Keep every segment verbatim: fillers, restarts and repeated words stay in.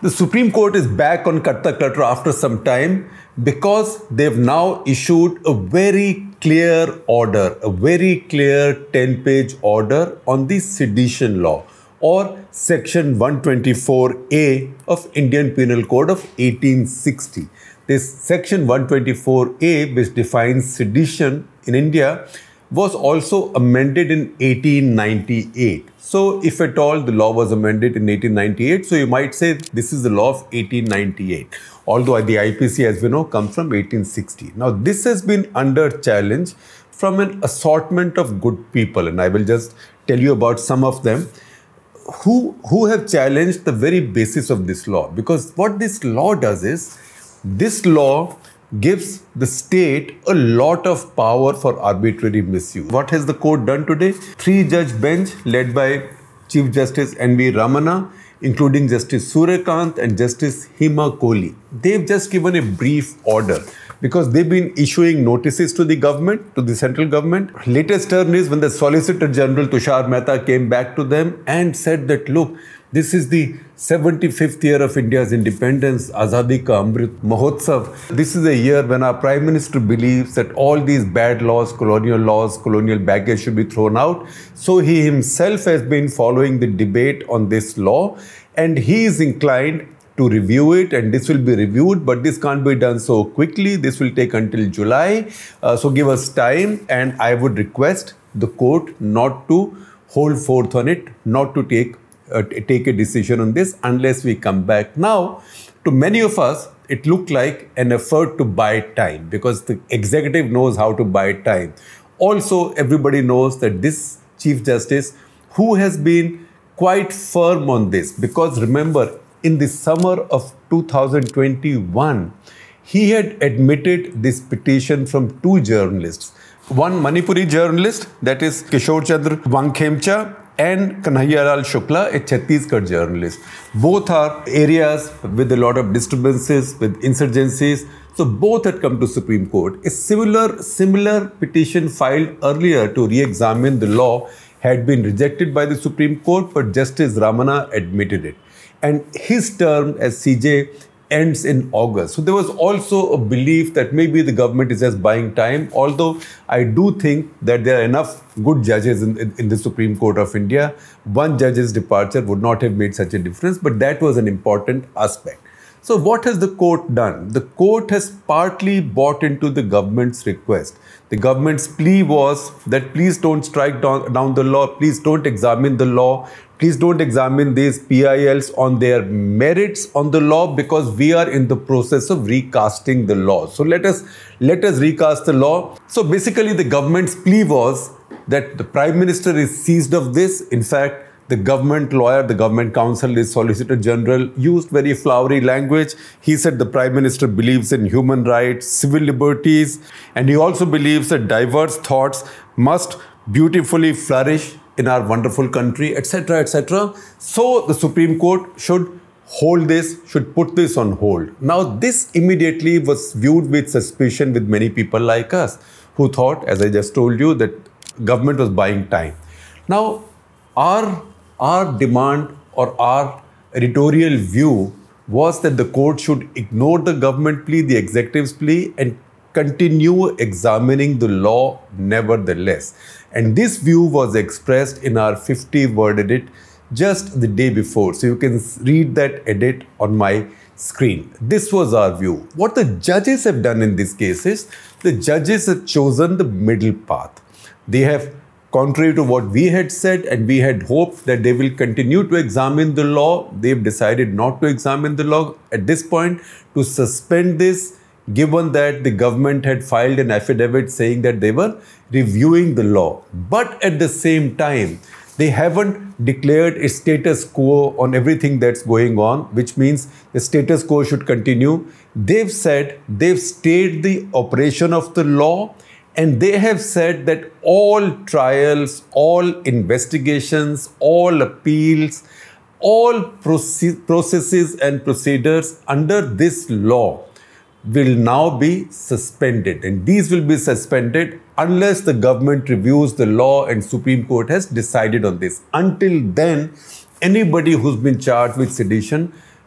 The Supreme Court is back on Katta Katra after some time because they've now issued a very clear order, a very clear ten-page order on the sedition law or Section one twenty-four A of Indian Penal Code of eighteen sixty. This Section one twenty-four A, which defines sedition in India, was also amended in eighteen ninety-eight. So if at all the law was amended in eighteen ninety-eight, so you might say this is the law of eighteen ninety-eight. Although the I P C, as we know, comes from eighteen sixty. Now this has been under challenge from an assortment of good people, and I will just tell you about some of them who, who have challenged the very basis of this law. Because what this law does is, this law gives the state a lot of power for arbitrary misuse. What has the court done today? Three-judge bench led by Chief Justice N V Ramana, including Justice Suryakant and Justice Hema Kohli. They've just given a brief order because they've been issuing notices to the government, to the central government. Latest turn is when the Solicitor General Tushar Mehta came back to them and said that, look, this is the seventy-fifth year of India's independence, Azadi Ka Amrit Mahotsav. This is a year when our Prime Minister believes that all these bad laws, colonial laws, colonial baggage should be thrown out. So he himself has been following the debate on this law and he is inclined to review it, and this will be reviewed, but this can't be done so quickly. This will take until July. Uh, so give us time, and I would request the court not to hold forth on it, not to take Uh, take a decision on this unless we come back. Now, to many of us, it looked like an effort to buy time because the executive knows how to buy time. Also, everybody knows that this Chief Justice, who has been quite firm on this, because remember, in the summer of two thousand twenty-one, he had admitted this petition from two journalists. One Manipuri journalist, that is Kishore Chandra Wankhemcha, and Kanhaiyalal Shukla, a Chhattisgarh journalist. Both are areas with a lot of disturbances, with insurgencies. So both had come to Supreme Court. A similar, similar petition filed earlier to re-examine the law had been rejected by the Supreme Court, but Justice Ramana admitted it. And his term as C J ends in August. So there was also a belief that maybe the government is just buying time, although I do think that there are enough good judges in, in, in the Supreme Court of India. One judge's departure would not have made such a difference, but that was an important aspect. So what has the court done? The court has partly bought into the government's request. The government's plea was that please don't strike down, down the law, please don't examine the law, please don't examine these P I Ls on their merits on the law because we are in the process of recasting the law. So let us, let us recast the law. So basically the government's plea was that the Prime Minister is seized of this. In fact, the government lawyer, the government counsel, the Solicitor General used very flowery language. He said the Prime Minister believes in human rights, civil liberties, and he also believes that diverse thoughts must beautifully flourish in our wonderful country, et cetera, et cetera. So the Supreme Court should hold this, should put this on hold. Now, this immediately was viewed with suspicion with many people like us who thought, as I just told you, that government was buying time. Now, our Our demand or our editorial view was that the court should ignore the government plea, the executive's plea, and continue examining the law nevertheless. And this view was expressed in our fifty word edit just the day before. So you can read that edit on my screen. This was our view. What the judges have done in this case is the judges have chosen the middle path. They have, contrary to what we had said and we had hoped that they will continue to examine the law, they've decided not to examine the law at this point, to suspend this, given that the government had filed an affidavit saying that they were reviewing the law. But at the same time, they haven't declared a status quo on everything that's going on, which means the status quo should continue. They've said, they've stayed the operation of the law, and they have said that all trials, all investigations, all appeals, all processes and procedures under this law will now be suspended. And these will be suspended unless the government reviews the law and Supreme Court has decided on this. Until then, anybody who's been charged with sedition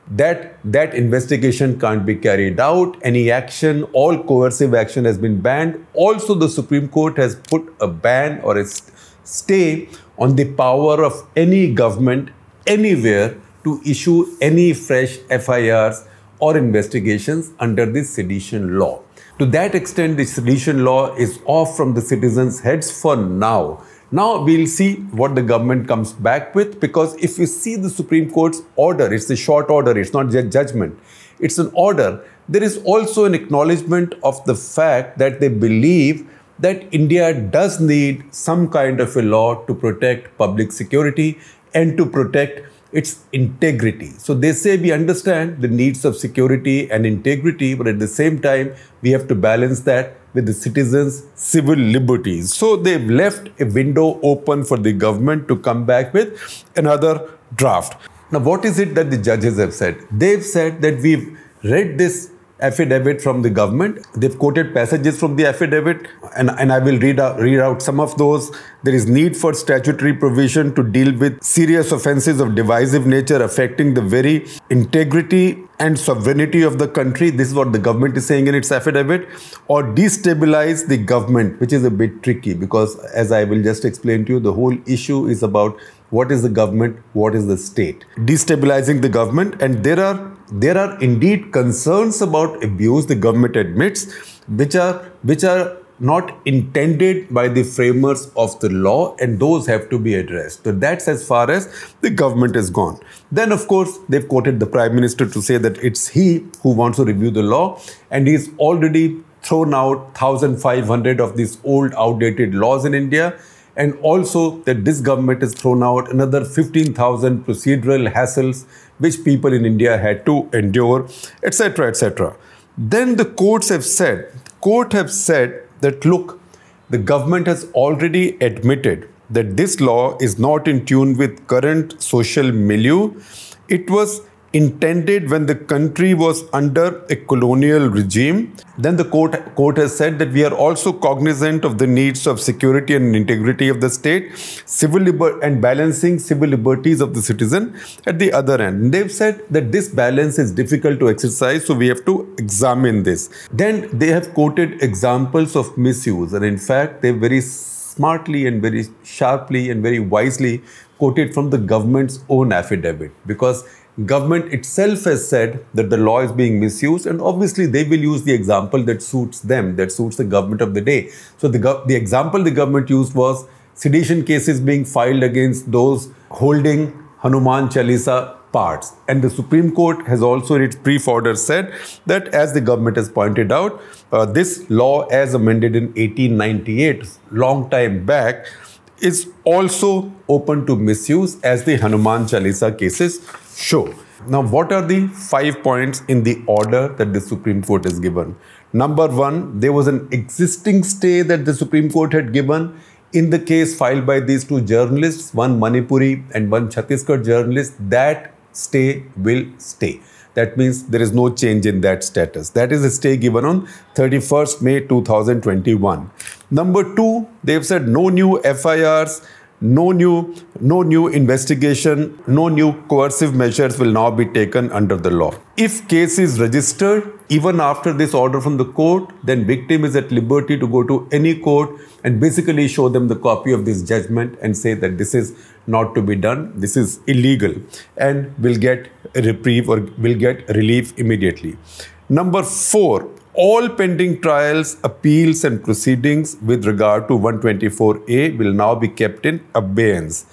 that that investigation can't be carried out. Any action, all coercive action has been banned. Also, the Supreme Court has put a ban or a stay on the power of any government anywhere to issue any fresh F I Rs or investigations under the sedition law. To that extent, the sedition law is off from the citizens' heads for now. Now we'll see what the government comes back with, because if you see the Supreme Court's order, it's a short order, it's not just judgment, it's an order. There is also an acknowledgement of the fact that they believe that India does need some kind of a law to protect public security and to protect its integrity. So they say we understand the needs of security and integrity, but at the same time, we have to balance that with the citizens' civil liberties. So they've left a window open for the government to come back with another draft. Now, what is it that the judges have said? They've said that we've read this affidavit from the government. They've quoted passages from the affidavit, and, and I will read out, read out some of those. There is need for statutory provision to deal with serious offences of divisive nature affecting the very integrity and sovereignty of the country. This is what the government is saying in its affidavit. Or destabilize the government, which is a bit tricky, because as I will just explain to you, the whole issue is about what is the government, what is the state. Destabilizing the government, and there are there are indeed concerns about abuse, the government admits, which are which are not intended by the framers of the law, and those have to be addressed. So that's as far as the government has gone. Then, of course, they've quoted the Prime Minister to say that it's he who wants to review the law, and he's already thrown out one thousand five hundred of these old, outdated laws in India. And also that this government has thrown out another fifteen thousand procedural hassles which people in India had to endure, et cetera, et cetera. Then the courts have said, court have said that, look, the government has already admitted that this law is not in tune with current social milieu. It was intended when the country was under a colonial regime. Then the court, court has said that we are also cognizant of the needs of security and integrity of the state, civil liber- and balancing civil liberties of the citizen at the other end. And they've said that this balance is difficult to exercise, so we have to examine this. Then they have quoted examples of misuse, and in fact, they very smartly and very sharply and very wisely quoted from the government's own affidavit, because government itself has said that the law is being misused, and obviously they will use the example that suits them, that suits the government of the day. So the, go- the example the government used was sedition cases being filed against those holding Hanuman Chalisa parts. And the Supreme Court has also in its brief order said that, as the government has pointed out, uh, this law as amended in eighteen ninety-eight, long time back, is also open to misuse, as the Hanuman Chalisa cases show. Now, what are the five points in the order that the Supreme Court has given? Number one, there was an existing stay that the Supreme Court had given in the case filed by these two journalists, one Manipuri and one Chhattisgarh journalist. That stay will stay. That means there is no change in that status. That is a stay given on thirty-first May two thousand twenty-one. Number two, they've said no new F I Rs, no new, no new investigation, no new coercive measures will now be taken under the law. If case is registered, even after this order from the court, then victim is at liberty to go to any court and basically show them the copy of this judgment and say that this is not to be done, this is illegal, and will get a reprieve or will get relief immediately. Number four, all pending trials, appeals and proceedings with regard to one twenty-four A will now be kept in abeyance.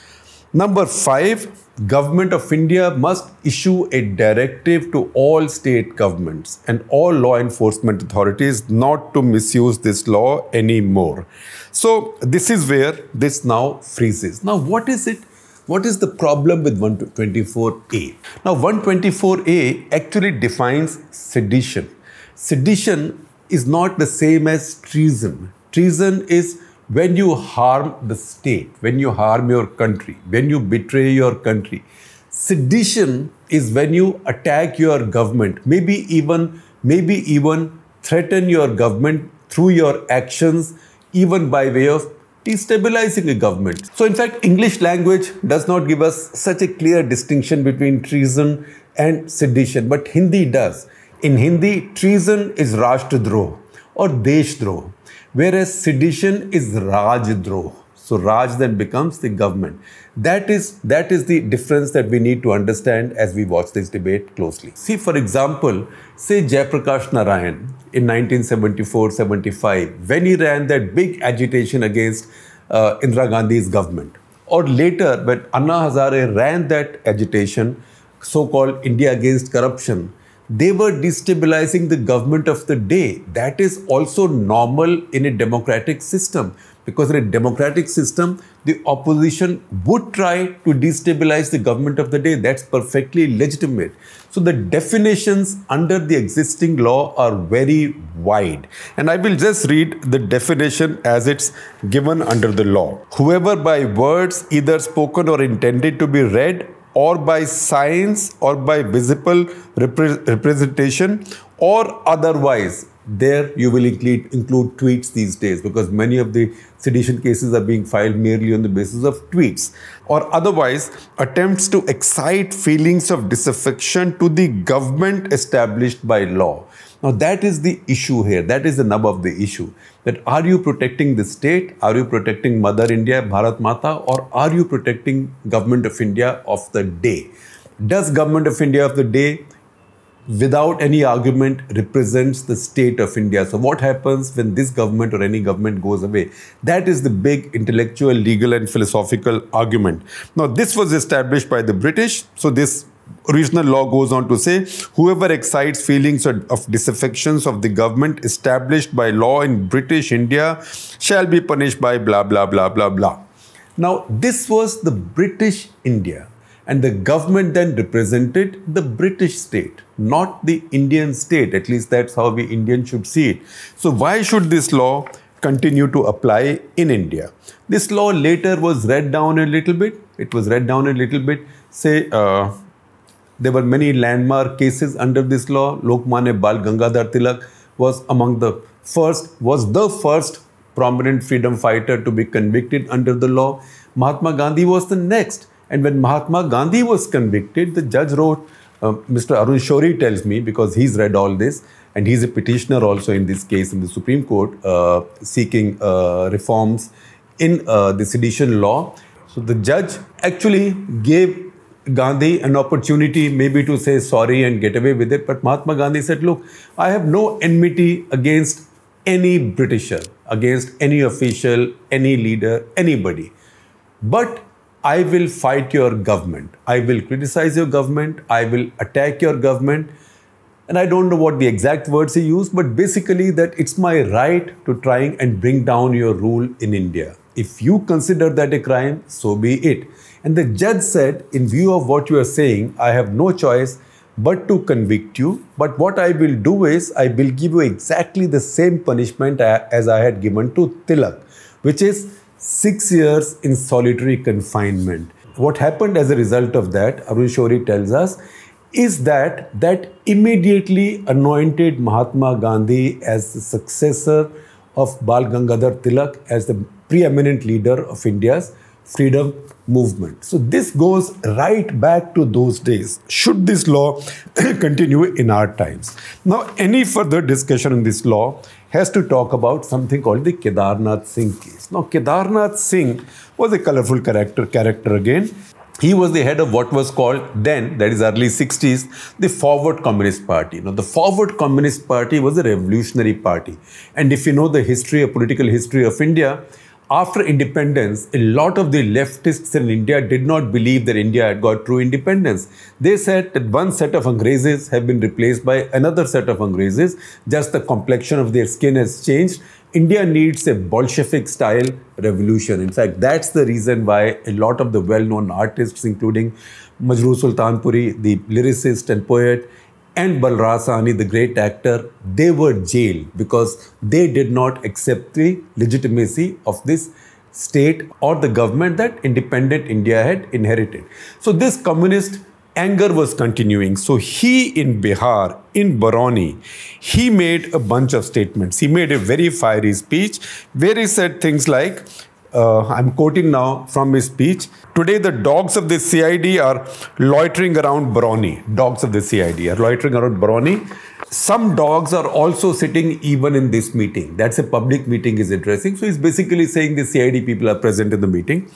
Number five, Government of India must issue a directive to all state governments and all law enforcement authorities not to misuse this law anymore. So this is where this now freezes. Now, what is it? What is the problem with one twenty-four A? Now, one twenty-four A actually defines sedition. Sedition is not the same as treason. Treason is when you harm the state, when you harm your country, when you betray your country. Sedition is when you attack your government, maybe even, maybe even threaten your government through your actions, even by way of destabilizing a government. So in fact, English language does not give us such a clear distinction between treason and sedition, but Hindi does. In Hindi, treason is Rashtradroh or Deshdroh, whereas sedition is Rajdroh. So Raj then becomes the government. That is, that is the difference that we need to understand as we watch this debate closely. See, for example, say Jayaprakash Narayan in nineteen seventy-four seventy-five, when he ran that big agitation against uh, Indira Gandhi's government. Or later, when Anna Hazare ran that agitation, so-called India Against Corruption, they were destabilizing the government of the day. That is also normal in a democratic system. Because in a democratic system, the opposition would try to destabilize the government of the day. That's perfectly legitimate. So the definitions under the existing law are very wide. And I will just read the definition as it's given under the law. Whoever by words either spoken or intended to be read, or by signs or by visible repre- representation or otherwise. There you will include, include tweets these days, because many of the sedition cases are being filed merely on the basis of tweets. Or otherwise, attempts to excite feelings of disaffection to the government established by law. Now that is the issue here. That is the nub of the issue. That are you protecting the state? Are you protecting Mother India, Bharat Mata? Or are you protecting Government of India of the day? Does Government of India of the day, without any argument, represents the state of India? So what happens when this government or any government goes away? That is the big intellectual, legal and philosophical argument. Now this was established by the British. So this original law goes on to say, whoever excites feelings of, of disaffections of the government established by law in British India shall be punished by blah, blah, blah, blah, blah. Now this was the British India. And the government then represented the British state, not the Indian state. At least that's how we Indians should see it. So why should this law continue to apply in India? This law later was read down a little bit. It was read down a little bit. Say, uh, there were many landmark cases under this law. Lokmanya Bal Gangadhar Tilak was among the first, was the first prominent freedom fighter to be convicted under the law. Mahatma Gandhi was the next. And when Mahatma Gandhi was convicted, the judge wrote, uh, Mister Arun Shourie tells me, because he's read all this, and he's a petitioner also in this case in the Supreme Court, uh, seeking uh, reforms in uh, the sedition law. So the judge actually gave Gandhi an opportunity maybe to say sorry and get away with it. But Mahatma Gandhi said, look, I have no enmity against any Britisher, against any official, any leader, anybody. But I will fight your government. I will criticize your government. I will attack your government. And I don't know what the exact words he used, but basically that it's my right to try and bring down your rule in India. If you consider that a crime, so be it. And the judge said, in view of what you are saying, I have no choice but to convict you. But what I will do is, I will give you exactly the same punishment as I had given to Tilak, which is six years in solitary confinement. What happened as a result of that, Arun Shourie tells us, is that that immediately anointed Mahatma Gandhi as the successor of Bal Gangadhar Tilak as the preeminent leader of India's freedom movement. So this goes right back to those days. Should this law continue in our times? Now, any further discussion on this law has to talk about something called the Kedarnath Singh case. Now, Kedarnath Singh was a colorful character, character again. He was the head of what was called then, that is early sixties, the Forward Communist Party. Now, the Forward Communist Party was a revolutionary party. And if you know the history, a political history of India, after independence, a lot of the leftists in India did not believe that India had got true independence. They said that one set of Angrezes have been replaced by another set of Angrezes. Just the complexion of their skin has changed. India needs a Bolshevik-style revolution. In fact, that's the reason why a lot of the well-known artists, including Majrooh Sultanpuri, the lyricist and poet, and Balraj Sahni, the great actor, they were jailed because they did not accept the legitimacy of this state or the government that independent India had inherited. So this communist anger was continuing. So he in Bihar, in Barauni, he made a bunch of statements. He made a very fiery speech where he said things like, Uh, I'm quoting now from his speech. Today, the dogs of the C I D are loitering around Barauni. Dogs of the C I D are loitering around Barauni. Some dogs are also sitting even in this meeting. That's a public meeting he's addressing. So he's basically saying the C I D people are present in the meeting.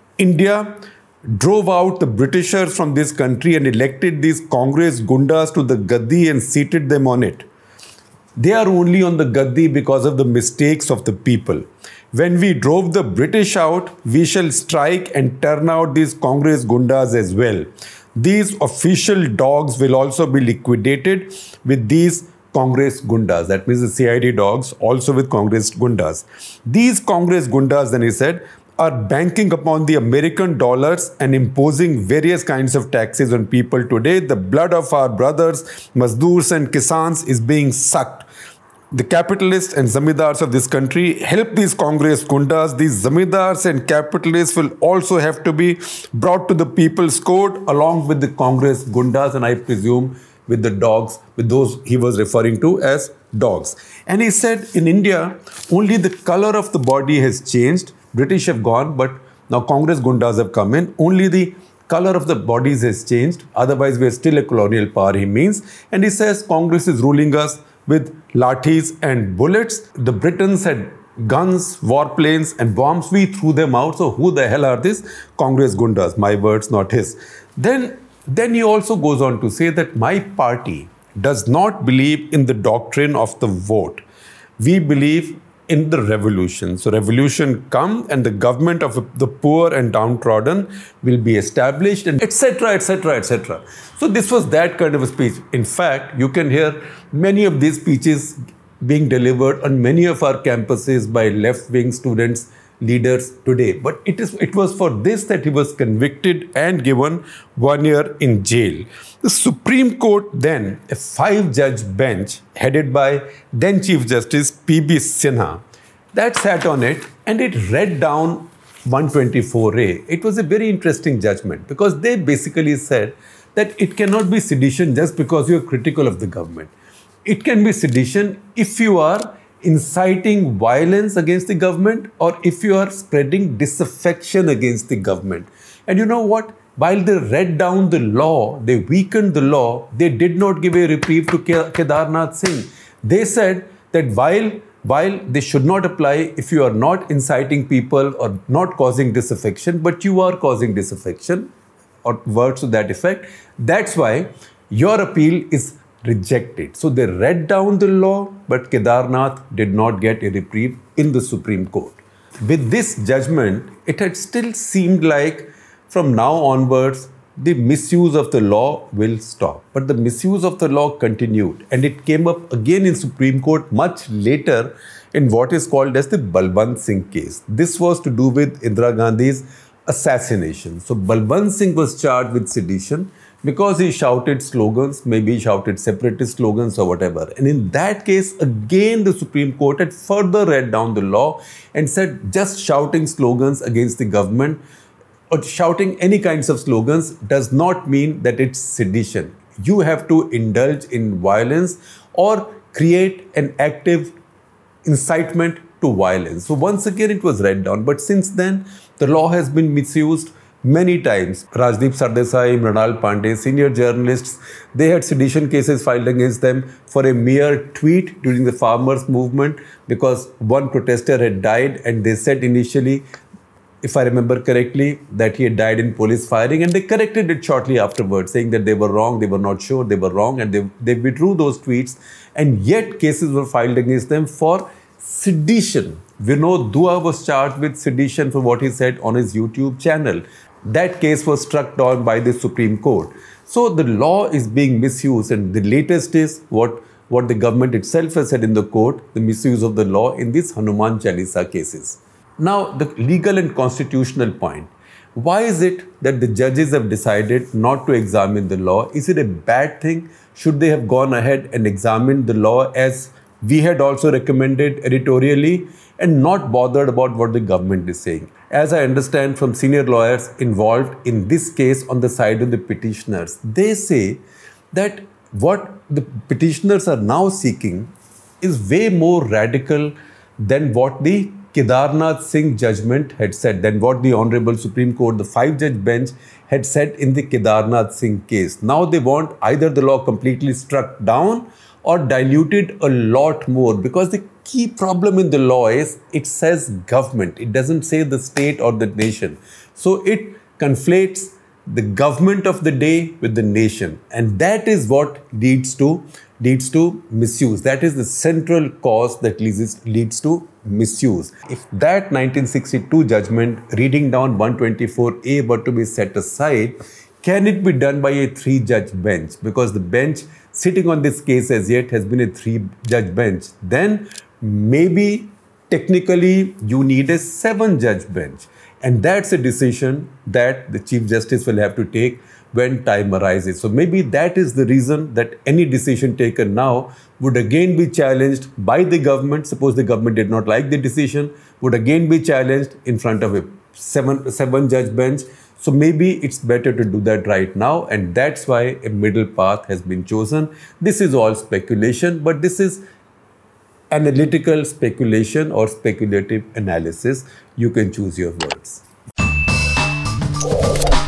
India drove out the Britishers from this country and elected these Congress gundas to the Gaddi and seated them on it. They are only on the Gaddi because of the mistakes of the people. When we drove the British out, we shall strike and turn out these Congress gundas as well. These official dogs will also be liquidated with these Congress gundas. That means the C I D dogs also with Congress gundas. These Congress gundas, then he said, are banking upon the American dollars and imposing various kinds of taxes on people today. The blood of our brothers, Mazdoors and Kisans is being sucked. The capitalists and zamindars of this country help these Congress gundas. These zamindars and capitalists will also have to be brought to the people's court along with the Congress gundas, and I presume with the dogs, with those he was referring to as dogs. And he said in India, only the color of the body has changed. British have gone, but now Congress gundas have come in. Only the color of the bodies has changed. Otherwise, we are still a colonial power, he means. And he says Congress is ruling us with lathis and bullets. The Britons had guns, warplanes and bombs. We threw them out. So who the hell are these Congress gundas? My words, not his. Then, then he also goes on to say that my party does not believe in the doctrine of the vote. We believe in the revolution. So revolution come and the government of the poor and downtrodden will be established, and et cetera, et cetera, et cetera. So this was that kind of a speech. In fact, you can hear many of these speeches being delivered on many of our campuses by left-wing students, leaders today. But it is it was for this that he was convicted and given one year in jail. The Supreme Court then, a five-judge bench headed by then Chief Justice P B Sinha, that sat on it and it read down one twenty-four A. It was a very interesting judgment because they basically said that it cannot be sedition just because you are critical of the government. It can be sedition if you are inciting violence against the government or if you are spreading disaffection against the government. And you know what? While they read down the law, they weakened the law, they did not give a reprieve to Kedarnath Singh. They said that while, while they should not apply if you are not inciting people or not causing disaffection, but you are causing disaffection or words to that effect, that's why your appeal is rejected. So they read down the law, but Kedarnath did not get a reprieve in the Supreme Court. With this judgment, it had still seemed like from now onwards, the misuse of the law will stop. But the misuse of the law continued, and it came up again in Supreme Court much later in what is called as the Balbant Singh case. This was to do with Indira Gandhi's assassination. So Balbant Singh was charged with sedition because he shouted slogans, maybe he shouted separatist slogans or whatever. And in that case, again, the Supreme Court had further read down the law and said just shouting slogans against the government or shouting any kinds of slogans does not mean that it's sedition. You have to indulge in violence or create an active incitement to violence. So once again, it was read down. But since then, the law has been misused many times. Rajdeep Sardesai, Mrinal Pandey, senior journalists, they had sedition cases filed against them for a mere tweet during the farmers' movement because one protester had died and they said initially, if I remember correctly, that he had died in police firing, and they corrected it shortly afterwards, saying that they were wrong, they were not sure, they were wrong, and they, they withdrew those tweets, and yet cases were filed against them for sedition. Vinod Dua was charged with sedition for what he said on his YouTube channel. That case was struck down by the Supreme Court. So the law is being misused, and the latest is what, what the government itself has said in the court, the misuse of the law in these Hanuman Chalisa cases. Now, the legal and constitutional point. Why is it that the judges have decided not to examine the law? Is it a bad thing? Should they have gone ahead and examined the law as we had also recommended editorially and not bothered about what the government is saying? As I understand from senior lawyers involved in this case on the side of the petitioners, they say that what the petitioners are now seeking is way more radical than what the Kedarnath Singh judgment had said, than what the Honorable Supreme Court, the five-judge bench, had said in the Kedarnath Singh case. Now they want either the law completely struck down or diluted a lot more, because the key problem in the law is it says government. It doesn't say the state or the nation. So it conflates the government of the day with the nation, and that is what leads to leads to misuse. That is the central cause that leads, leads to misuse. If that nineteen sixty-two judgment reading down one twenty-four A were to be set aside, can it be done by a three-judge bench? Because the bench sitting on this case as yet has been a three-judge bench. Then maybe technically you need a seven-judge bench. And that's a decision that the Chief Justice will have to take when time arises. So maybe that is the reason that any decision taken now would again be challenged by the government. Suppose the government did not like the decision, would again be challenged in front of a seven, seven judge bench. So maybe it's better to do that right now, and that's why a middle path has been chosen. This is all speculation, but this is analytical speculation or speculative analysis. You can choose your words.